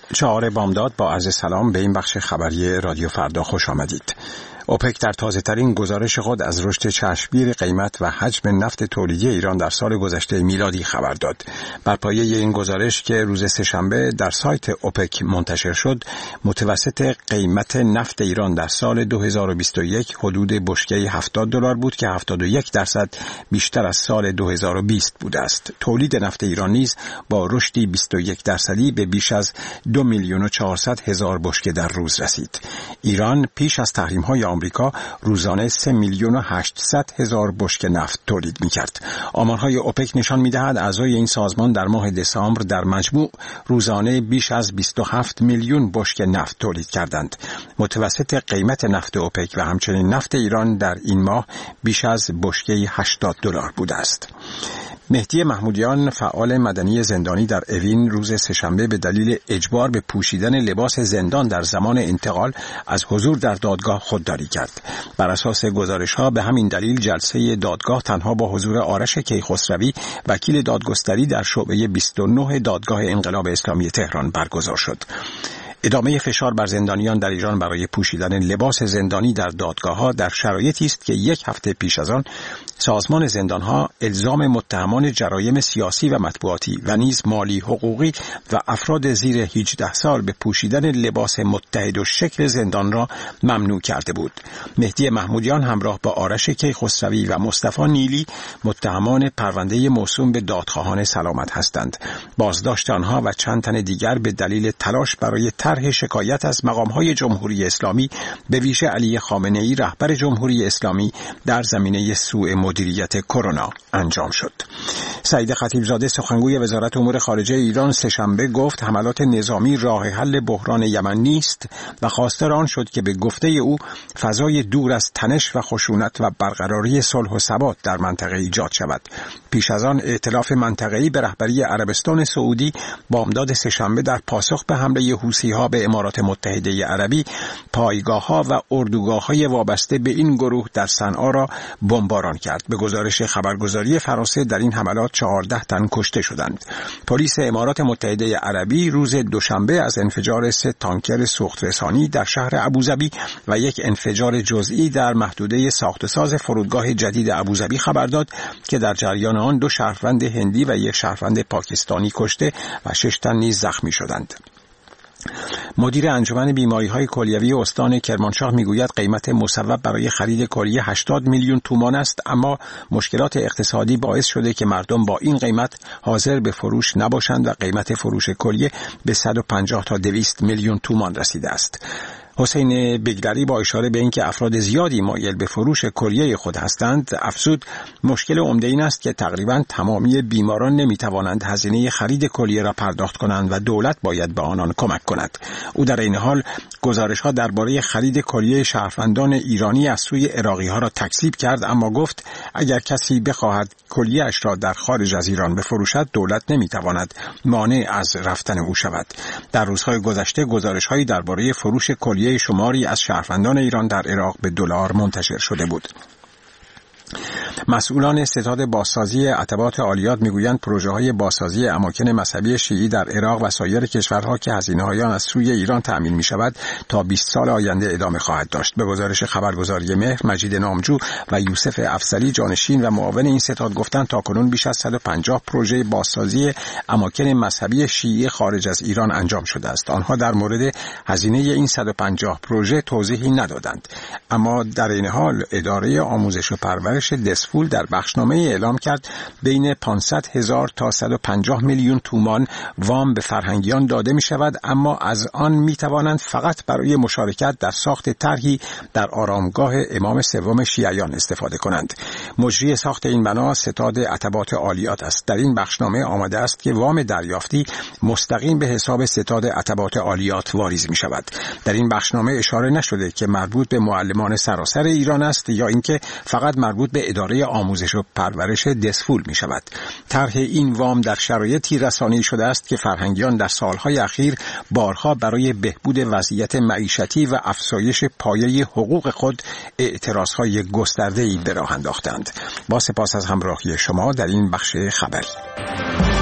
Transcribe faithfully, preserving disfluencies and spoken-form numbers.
چهار بامداد با عرض سلام به این بخش خبری رادیو فردا خوش آمدید. اوپک در تازه ترین گزارش خود از رشد چشمگیر قیمت و حجم نفت تولیدی ایران در سال گذشته میلادی خبر داد. بر پایه این گزارش که روز سه‌شنبه در سایت اوپک منتشر شد، متوسط قیمت نفت ایران در سال دو هزار و بیست و یک حدود بشکه هفتاد دلار بود که هفتاد و یک درصد بیشتر از سال دو هزار و بیست بوده است. تولید نفت ایران نیز با رشدی بیست و یک درصدی به بیش از دو میلیون و چهارصد هزار بشکه در روز رسید. ایران پیش از تحریم‌های آمریکا روزانه سه میلیون و هشتصد هزار بشکه نفت تولید می‌کرد. آمارهای اوپک نشان می‌دهد اعضای این سازمان در ماه دسامبر در مجموع روزانه بیش از بیست و هفت میلیون بشکه نفت تولید کردند. متوسط قیمت نفت اوپک و همچنین نفت ایران در این ماه بیش از بشکه هشتاد دلار بوده است. مهدی محمودیان، فعال مدنی زندانی در اوین، روز سه‌شنبه به دلیل اجبار به پوشیدن لباس زندان در زمان انتقال از حضور در دادگاه خودداری کرد. بر اساس گزارش‌ها به همین دلیل جلسه دادگاه تنها با حضور آرش کیخسروی، وکیل دادگستری در شعبه بیست و نه دادگاه انقلاب اسلامی تهران برگزار شد. ادامه فشار بر زندانیان در ایران برای پوشیدن لباس زندانی در دادگاه‌ها در شرایطی است که یک هفته پیش از آن سازمان زندان‌ها الزام متهمان جرایم سیاسی و مطبوعاتی و نیز مالی، حقوقی و افراد زیر هجده سال به پوشیدن لباس متحد و شکل زندان را ممنوع کرده بود. مهدی محمودیان همراه با آرش کیخسروی و مصطفی نیلی متهمان پرونده موسوم به دادخواهان سلامت هستند. بازداشت آنها و چند تن دیگر به دلیل تلاش برای طرح شکایت از مقام‌های جمهوری اسلامی، به ویژه علی خامنه‌ای رهبر جمهوری اسلامی، در زمینه سوء مدیریت کرونا انجام شد. سعید خطیبزاده، سخنگوی وزارت امور خارجه ایران، سه‌شنبه گفت حملات نظامی راه حل بحران یمن نیست و خواستار آن شد که به گفته او فضای دور از تنش و خشونت و برقراری صلح و ثبات در منطقه ایجاد شود. پیش از آن ائتلاف منطقه‌ای به رهبری عربستان سعودی بامداد سه‌شنبه در پاسخ به حمله حوثی‌ها به امارات متحده عربی پایگاه‌ها و اردوگاه‌های وابسته به این گروه در صنعا را بمباران کرد. به گزارش خبرگزاری فرانسه در این حملات چهارده تن کشته شدند. پلیس امارات متحده عربی روز دوشنبه از انفجار سه تانکر سوخت‌رسانی در شهر ابوظبی و یک انفجار جزئی در محدوده ساخت‌وساز فرودگاه جدید ابوظبی خبر داد که در جریان آن دو شهروند هندی و یک شهروند پاکستانی کشته و شش تن نیز زخمی شدند. مدیر انجمن بیماری‌های کلیوی استان کرمانشاه میگوید قیمت مصوب برای خرید کلیه هشتاد میلیون تومان است، اما مشکلات اقتصادی باعث شده که مردم با این قیمت حاضر به فروش نباشند و قیمت فروش کلیه به صد و پنجاه تا دویست میلیون تومان رسیده است. حسین بگلری با اشاره به اینکه افراد زیادی مایل به فروش کلیه خود هستند، افزود مشکل عمده این است که تقریباً تمامی بیماران نمیتوانند هزینه خرید کلیه را پرداخت کنند و دولت باید به آنان کمک کند. او در این حال گزارش‌ها درباره خرید کلیه شهروندان ایرانی از سوی عراقی‌ها را تکذیب کرد، اما گفت اگر کسی بخواهد کلیه‌اش را در خارج از ایران بفروشد، دولت نمیتواند مانع از رفتن او شود. در روزهای گذشته گزارش‌هایی درباره فروش کلیه شماری از شهروندان ایران در عراق به دلار منتشر شده بود. مسئولان ستاد بازسازی عتبات عالیات میگویند پروژه‌های بازسازی اماکن مذهبی شیعی در عراق و سایر کشورها که هزینه‌های آن از سوی ایران تأمین می‌شود تا بیست سال آینده ادامه خواهد داشت. به گزارش خبرگزاری مهر، مجید نامجو و یوسف افضلی، جانشین و معاون این ستاد، گفتند تاکنون بیش از صد و پنجاه پروژه بازسازی اماکن مذهبی شیعی خارج از ایران انجام شده است. آنها در مورد هزینه این صد و پنجاه پروژه توضیحی ندادند، اما در این حال اداره آموزش و پرورش دسفول در بخشنامه اعلام کرد بین پانصد هزار تا صد و پنجاه میلیون تومان وام به فرهنگیان داده می شود، اما از آن می توانند فقط برای مشارکت در ساخت طرحی در آرامگاه امام سوم شیعیان استفاده کنند. مجری ساخت این بنا ستاد عتبات عالیات است. در این بخشنامه آمده است که وام دریافتی مستقیم به حساب ستاد عتبات عالیات واریز می شود. در این بخشنامه اشاره نشده که مربوط به معلمان سراسر ایران است یا اینکه فقط مربوط به اداره آموزش و پرورش دسفول می شود. طرح این وام در شرایطی رسانه‌ای شده است که فرهنگیان در سالهای اخیر بارها برای بهبود وضعیت معیشتی و افزایش پایه حقوق خود اعتراضهای گسترده‌ای به راه انداختند. با سپاس از همراهی شما در این بخش خبری.